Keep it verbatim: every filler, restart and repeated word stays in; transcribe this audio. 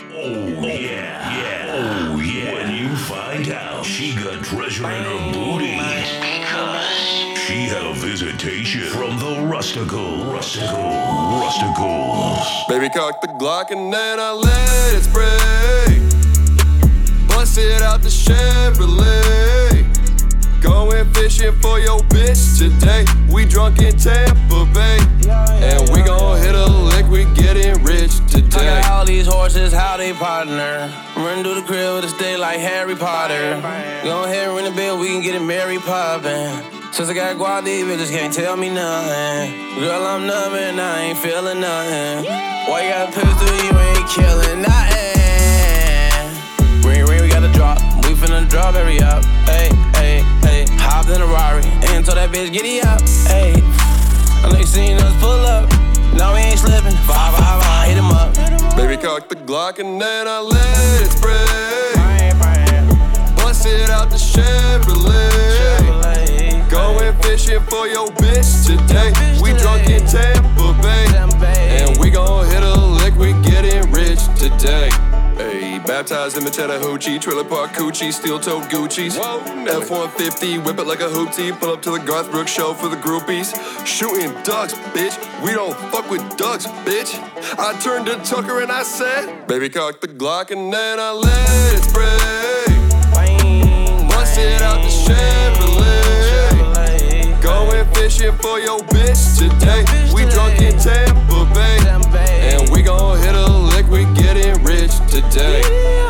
Oh yeah, yeah, oh yeah. When you find out she got treasure in her booty, it's because she had a visitation from the Rustical, Rustical, Rusticals. Baby, cock the Glock and then I let it spray. Bust it out the Chevrolet. Going fishing for your bitch today. We drunk in Tampa Bay, and we gon' hit a lick, we getting rich today. I got all these horses, how they partner. Run through the crib to stay like Harry Potter. Go ahead and ring the bell, we can get it Mary poppin'. Since I got guap, these bitches can't tell me nothing. Girl, I'm numb and I ain't feeling nothing. Why you got a pistol, you ain't killing nothing. Ring, ring, we got a drop. We finna drop every up. Hey, hey, hey. Hopped in a Rari and told that bitch, giddy up. Hey, I know you seen us pull up. No, we ain't slipping. Five, five, five, hit him up. Baby, cock the Glock and then I let it spray. Bust it out the Chevrolet. Going fishing for your bitch today. We drunk in Tampa Bay, and we gon' hit a lick, we getting rich today. Hey, baptized in the Chattahoochee, trailer park coochie, steel-toed Gucci's. F one fifty, whip it like a hoopty, pull up to the Garth Brooks show for the groupies. Shooting ducks, bitch, we don't fuck with ducks, bitch. I turned to Tucker and I said, baby, cock the Glock and then I let it spray. Bust it out the Chevrolet. Going fishing for your bitch today. We drunk in Tampa Bay, and we gon' hit a lick, we getting rich today.